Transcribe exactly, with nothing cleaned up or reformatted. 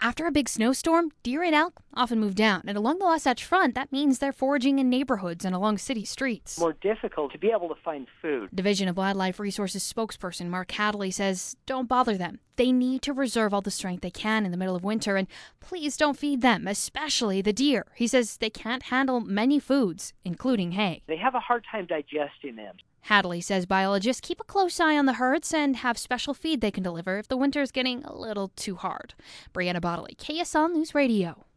After a big snowstorm, deer and elk often move down, and along the Wasatch Front, that means they're foraging in neighborhoods and along city streets. More difficult to be able to find food. Division of Wildlife Resources spokesperson Mark Hadley says, don't bother them. They need to reserve all the strength they can in the middle of winter, and please don't feed them, especially the deer. He says they can't handle many foods, including hay. They have a hard time digesting them. Hadley says biologists keep a close eye on the herds and have special feed they can deliver if the winter is getting a little too hard. Brianna Bodley, K S L News Radio.